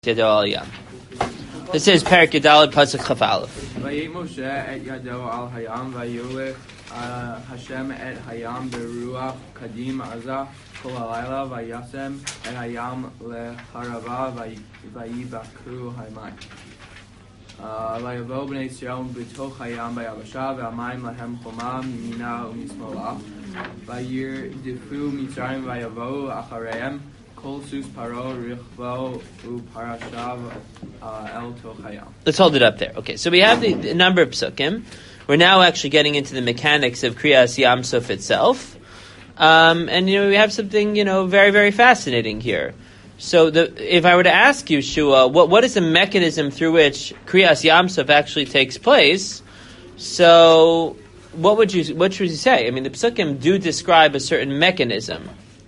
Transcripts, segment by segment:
This is Perek Yudalad Pasuk Chaf Aleph. Vayet Moshe et yado al hayam vayolech Hashem et hayam beruach kadim azah kol halayla vayasem et hayam leharava vayibakru haymayim. Vayavo bnei Yisrael b'toch hayam vayavasha v'amayim lahem choma mimina u'mismola vayirdifu Mitzrayim vayavo achareim Let's hold it up there. Okay, so we have the number of psukim. We're now actually getting into the mechanics of Kriyas Yam Suf itself. And we have something, very, very fascinating here. So if I were to ask you, Shua, what is the mechanism through which Kriyas Yam Suf actually takes place? So what should you say? I mean, the psukim do describe a certain mechanism.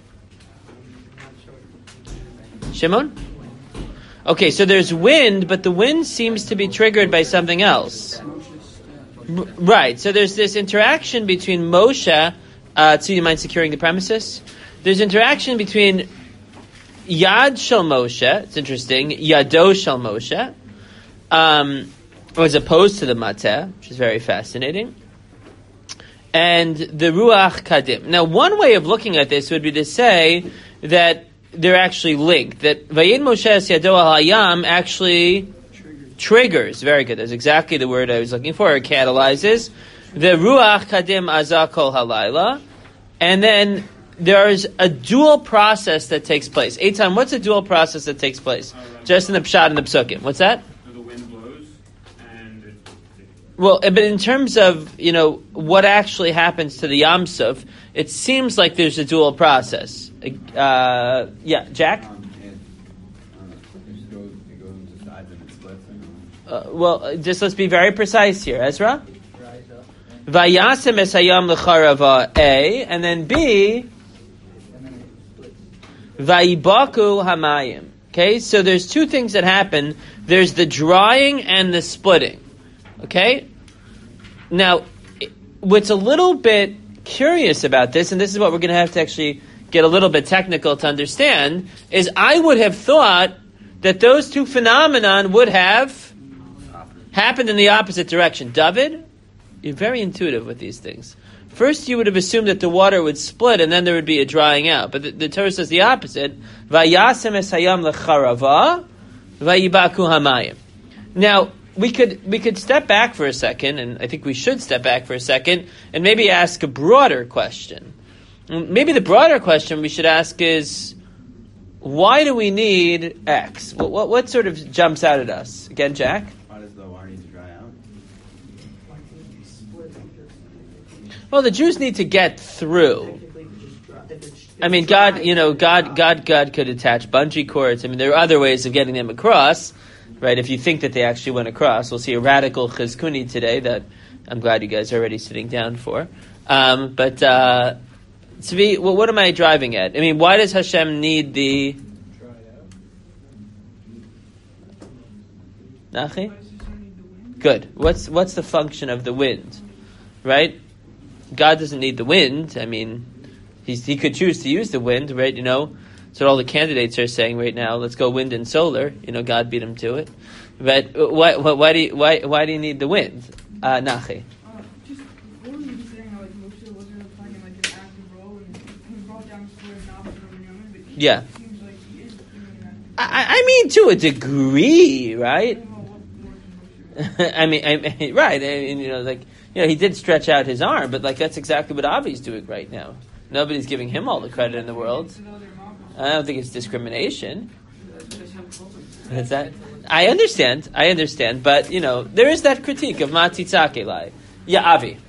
Shimon? Okay, so there's wind, but the wind seems to be triggered by something else. Right, so there's this interaction between Moshe, do you mind securing the premises? There's interaction between Yad Shel Moshe, it's interesting, Yado Shel Moshe, as opposed to the Mateh, which is very fascinating, and the Ruach Kadim. Now, one way of looking at this would be to say that they're actually linked. That Vayet Moshe Yado al Hayam actually triggers. Very good. That's exactly the word I was looking for. It catalyzes the Ruach Kadim Azah Kol Halayla, and then there's a dual process that takes place. Eitan, what's a dual process that takes place? Just in the Pshat and the Psukim. What's that? The wind blows, and well, but in terms of what actually happens to the Yam Suf, it seems like there's a dual process. Jack? It goes into sides and it splits. Just let's be very precise here. Ezra? Vayasem es hayam lecharava A, and then B, vayibaku hamayim. Okay, so there's two things that happen. There's the drying and the splitting. Okay? Now, what's a little bit curious about this, and this is what we're going to have to actually get a little bit technical to understand, is I would have thought that those two phenomenon would have happened in the opposite direction. David, you're very intuitive with these things. First, you would have assumed that the water would split and then there would be a drying out. But the Torah says the opposite. Vayasem es hayam lecharava, vayibaku hamayim. Now, we could step back for a second, and I think we should step back for a second, and maybe ask a broader question. Maybe the broader question we should ask is, why do we need X? What sort of jumps out at us? Again, Jack? Why does the water need to dry out? Well, the Jews need to get through. I mean, God could attach bungee cords. I mean, there are other ways of getting them across, right? If you think that they actually went across, we'll see a radical chizkuni today that I'm glad you guys are already sitting down for. Tzvi, what am I driving at? I mean, why does Hashem need the... Nachi? Good. What's the function of the wind? Right? God doesn't need the wind. I mean, he could choose to use the wind, right? That's what all the candidates are saying right now. Let's go wind and solar. God beat him to it. But why do you need the wind? Nachi? Yeah. I mean, to a degree, right? I mean, right. He did stretch out his arm, but that's exactly what Avi's doing right now. Nobody's giving him all the credit in the world. I don't think it's discrimination. Is that? I understand, but there is that critique of Matitzake Lai. Yeah, Avi.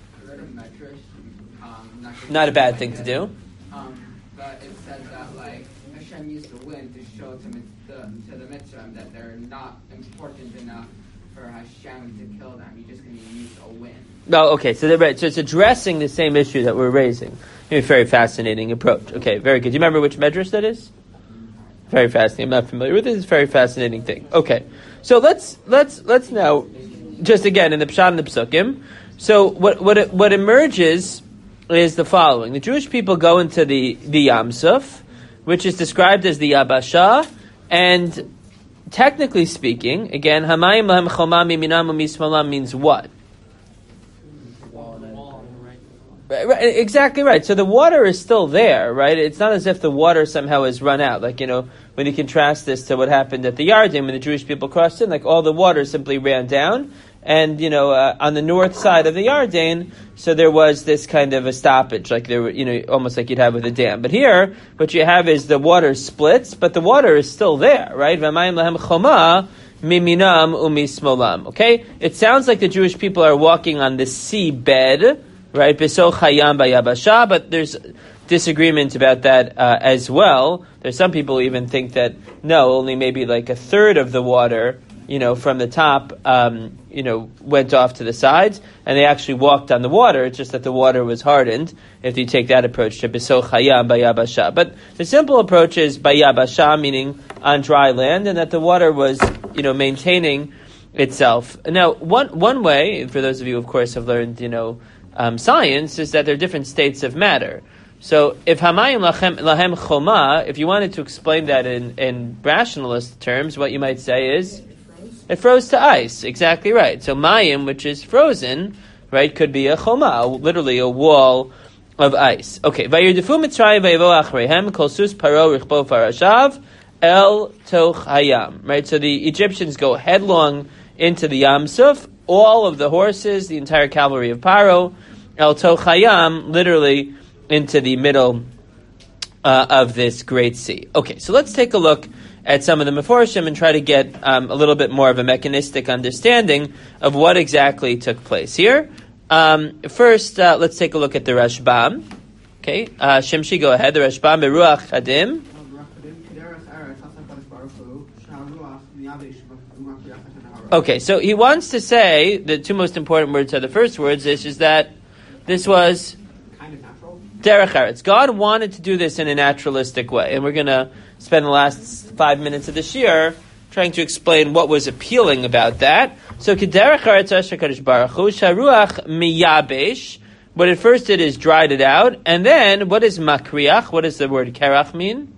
Not a bad thing to do. But it says that Hashem used the wind to show to the Mitzrayim that they're not important enough for Hashem to kill them. You're just going to use a wind. Oh, okay. So it's addressing the same issue that we're raising. A very fascinating approach. Okay, very good. Do you remember which medrash that is? Very fascinating. I'm not familiar with it. It's a very fascinating thing. Okay, so let's now just again in the Pshat and the Psukim. So what emerges is the following: the Jewish people go into the Yam Suf, which is described as the Yabasha, and technically speaking, again, Hamayim lahem choma miminam umismalam means what? Right, exactly right. So the water is still there, right? It's not as if the water somehow has run out. Like, when you contrast this to what happened at the Yarden when the Jewish people crossed in, like all the water simply ran down. And, on the north side of the Yarden, so there was this kind of a stoppage, like there were, almost like you'd have with a dam. But here, what you have is the water splits, but the water is still there, right? V'mayim lahem choma miminam umismolam. Okay? It sounds like the Jewish people are walking on the seabed, right? Beso chayam bayabasha, but there's disagreement about that as well. There's some people who even think that, no, only maybe like a third of the water, from the top, went off to the sides, and they actually walked on the water. It's just that the water was hardened, if you take that approach to Beso Chayam Bayabasha. But the simple approach is Bayabasha, meaning on dry land, and that the water was, maintaining itself. Now, one way, for those of you, of course, have learned, science, is that there are different states of matter. So, if Hamayim lahem choma, if you wanted to explain that in rationalist terms, what you might say is, it froze to ice. Exactly right. So mayim, which is frozen, right, could be a choma, literally a wall of ice. Okay. Vayirdefu Mitzrayim vayevo achreihem kol sus paro richbo farashav el toch hayam. Right. So the Egyptians go headlong into the Yam Suf. All of the horses, the entire cavalry of Paro, el toch hayam, literally into the middle of this great sea. Okay. So let's take a look at some of the Meforshim and try to get a little bit more of a mechanistic understanding of what exactly took place here. First, let's take a look at the Rashbam. Okay, Shimshi, go ahead. The Rashbam beruach hadim. Okay, so he wants to say the two most important words are the first words is that this was Kind of natural. derech eretz. God wanted to do this in a naturalistic way, and we're going to spend the last 5 minutes of this year trying to explain what was appealing about that. So, kederech eretz HaKadosh Baruch Hu, sharuach miyabesh. What it first did is dried it out, and then what is makriach? What does the word kerach mean?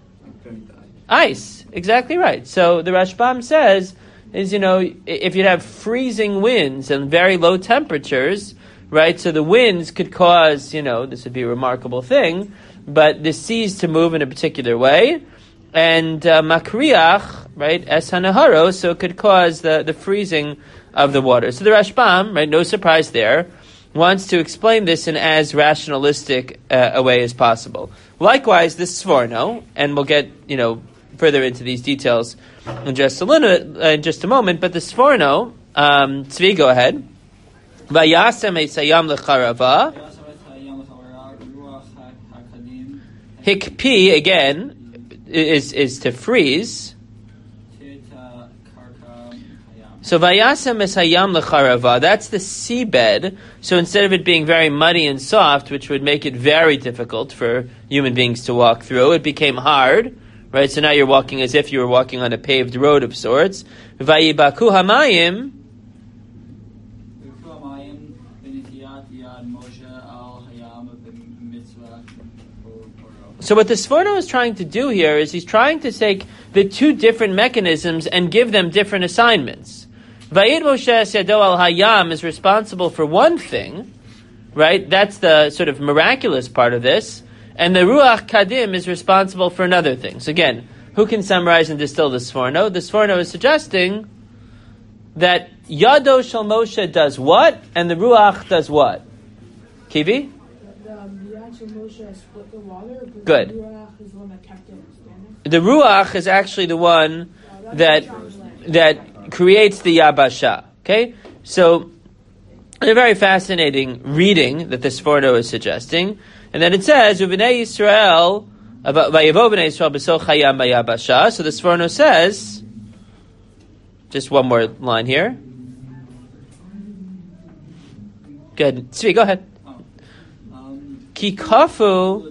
Ice. Exactly right. So the Rashbam says is if you'd have freezing winds and very low temperatures, right? So the winds could cause this would be a remarkable thing, but the seas to move in a particular way. And makriach, right, es hanaharo, so it could cause the freezing of the water. So the Rashbam, right, no surprise there, wants to explain this in as rationalistic a way as possible. Likewise, the Sforno, and we'll get further into these details in just a moment. But the Sforno, Tzvi, go ahead. Vayasem esayam lecharava. Hikpi again is to freeze. So vayasem esayam lecharava, that's the seabed. So instead of it being very muddy and soft, which would make it very difficult for human beings to walk through, it became hard, right? So now you're walking as if you were walking on a paved road of sorts. Vayibaku hamayim. So what the Sforno is trying to do here is he's trying to take the two different mechanisms and give them different assignments. Vayid Moshe Yado al Hayam is responsible for one thing, right? That's the sort of miraculous part of this. And the Ruach Kadim is responsible for another thing. So again, who can summarize and distill the Sforno? The Sforno is suggesting that Yado Shel Moshe does what, and the Ruach does what? Kivi? Moshe split the water, but good. The Ruach is the one that kept it standing. The Ruach is actually the one that creates the Yabasha. Okay? So, a very fascinating reading that the Sforno is suggesting. And then it says, U'bnei Yisrael, Vayevo b'nei Yisrael b'so chayam b'yabasha. So the Sforno says, just one more line here. Good. Tzvi, go ahead. Ki kafu.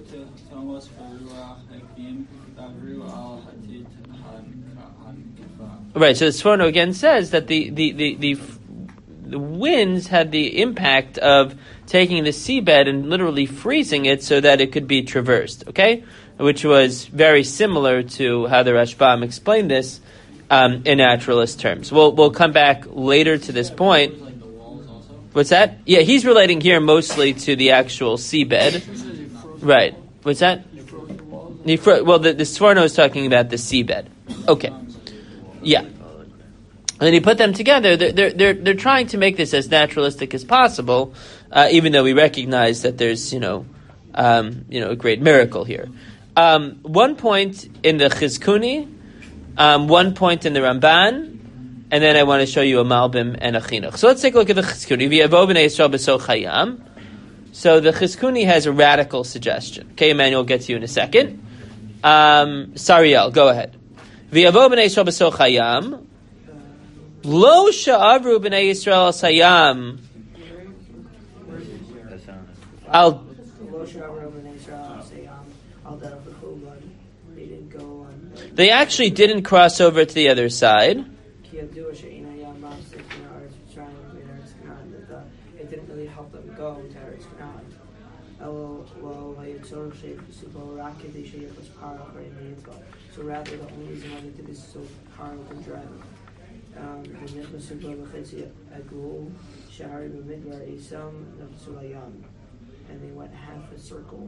Right, so the Sforno again says that the winds had the impact of taking the seabed and literally freezing it so that it could be traversed, okay? Which was very similar to how the Rashbam explained this in naturalist terms. We'll come back later to this point. What's that? Yeah, he's relating here mostly to the actual seabed. Right. What's that? The Sforno is talking about the seabed. Okay. Yeah. And then you put them together. They're trying to make this as naturalistic as possible, even though we recognize that there's a great miracle here. 1 point in the Chizkuni, 1 point in the Ramban, and then I want to show you a Malbim and a Chinuch. So let's take a look at the Chizkuni. V'yavo b'nei Yisrael b'soch hayam. So the Chizkuni has a radical suggestion. Okay, Emmanuel, will get to you in a second. Sariel, go ahead. V'yavo b'nei Yisrael b'soch hayam. Lo sha'avru b'nei Yisrael sayam. They actually didn't cross over to the other side. It didn't really help them go to Eretz Canaan. So rather, the only reason why they did this is so Paro can drive them. And they went half a circle.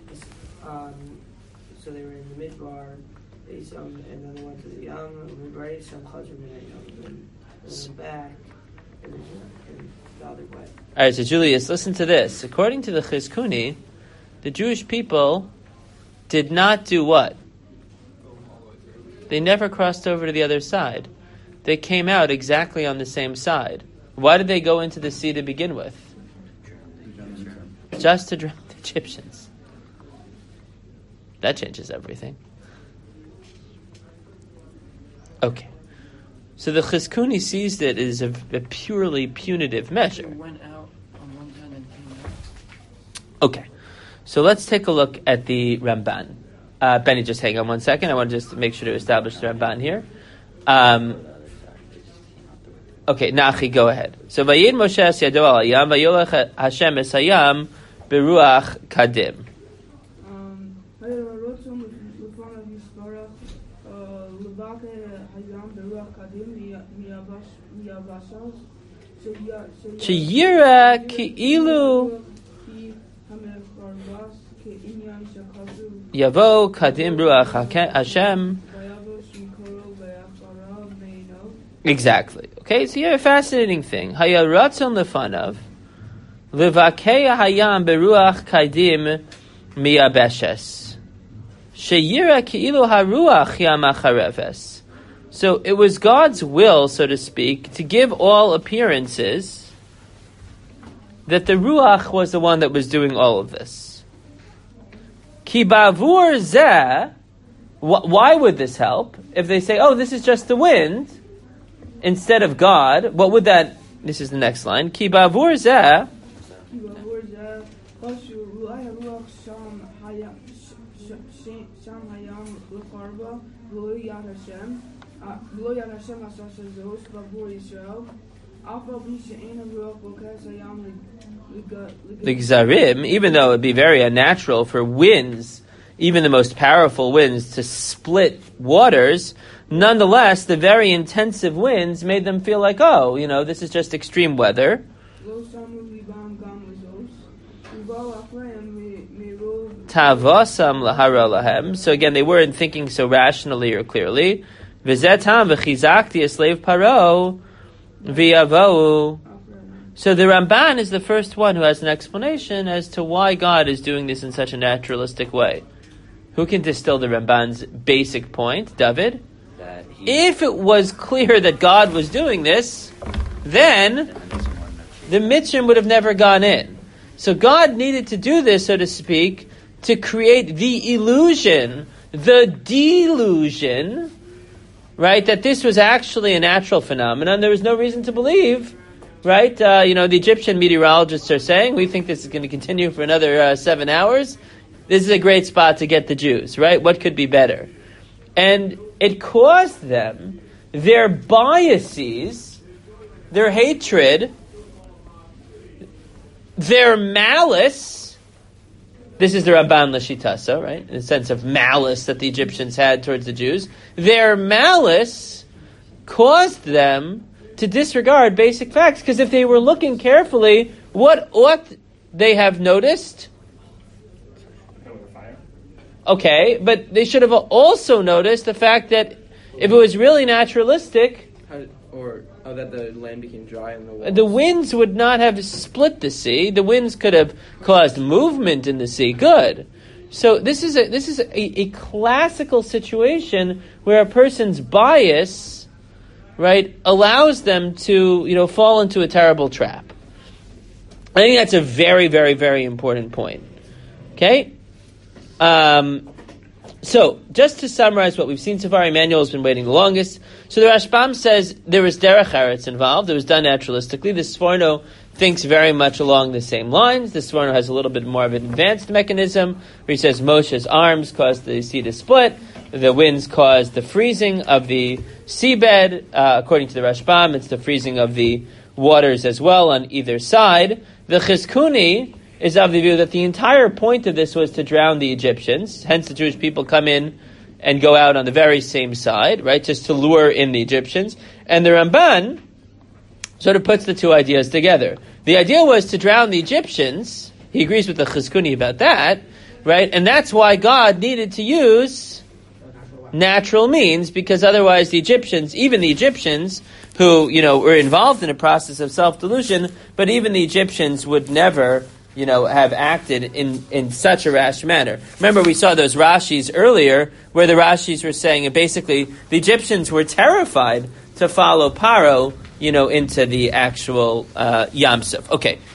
So they were in the Midbar, and then they went to the Yam, Midbar, Yisam, Chazar, and then went back, and the other way. All right, so Julius, listen to this. According to the Chizkuni, the Jewish people did not do what? They never crossed over to the other side. They came out exactly on the same side. Why did they go into the sea to begin with? Just to drown the Egyptians. That changes everything. Okay. So the Chizkuni sees it as a purely punitive measure. Went out on one side and came out. Okay. So let's take a look at the Ramban. Benny, just hang on 1 second. I want to just make sure to establish the Ramban here. Okay, Nachi, go ahead. So Vayid Moshe es yado al hayam, vayolech Hashem es hayam beruach kadim. Sheyira ki'ilu yavo kadim beruach Hashem. Exactly. Okay, so you have a fascinating thing. Haya ratzon lefanav, levakeya hayam beruach kadim miyabeshes. Sheyira ki'ilu haruach yamachareves. So it was God's will, so to speak, to give all appearances that the ruach was the one that was doing all of this. Ki bavur zeh. Why would this help? If they say, "Oh, this is just the wind," instead of God, what would that? This is the next line. Ki bavur zeh. The Gzarim, even though it would be very unnatural for winds, even the most powerful winds, to split waters, nonetheless, the very intensive winds made them feel like, oh, this is just extreme weather. Tavasam lahara lahem. So again, they weren't thinking so rationally or clearly. V'zetam v'chizakti slave paro v'yavou. So the Ramban is the first one who has an explanation as to why God is doing this in such a naturalistic way. Who can distill the Ramban's basic point? David? If it was clear that God was doing this, then the Mitzrayim would have never gone in. So God needed to do this, so to speak, to create the illusion, the delusion, right, that this was actually a natural phenomenon. There was no reason to believe, right? The Egyptian meteorologists are saying, we think this is going to continue for another 7 hours. This is a great spot to get the Jews, right? What could be better? And it caused them, their biases, their hatred, their malice. This is the Ramban Lashitasa, right? In the sense of malice that the Egyptians had towards the Jews. Their malice caused them to disregard basic facts. Because if they were looking carefully, what ought they have noticed? Okay, but they should have also noticed the fact that if it was really naturalistic, that the land became dry and the winds would not have split the sea. The winds could have caused movement in the sea. Good. So this is a classical situation where a person's bias, right, allows them to fall into a terrible trap. I think that's a very, very, very important point. Okay. So, just to summarize what we've seen so far, Emmanuel has been waiting the longest. So the Rashbam says there was derech eretz involved. It was done naturalistically. The Sforno thinks very much along the same lines. The Sforno has a little bit more of an advanced mechanism, where he says Moshe's arms caused the sea to split. The winds caused the freezing of the seabed. According to the Rashbam, it's the freezing of the waters as well on either side. The Chizkuni is of the view that the entire point of this was to drown the Egyptians. Hence the Jewish people come in and go out on the very same side, right, just to lure in the Egyptians. And the Ramban sort of puts the two ideas together. The idea was to drown the Egyptians. He agrees with the Chizkuni about that, right? And that's why God needed to use natural means, because otherwise the Egyptians, even the Egyptians who, were involved in a process of self-delusion, but even the Egyptians would never have acted in such a rash manner. Remember, we saw those Rashis earlier, where the Rashis were saying, and basically, the Egyptians were terrified to follow Paro, into the actual Yam Suf. Okay,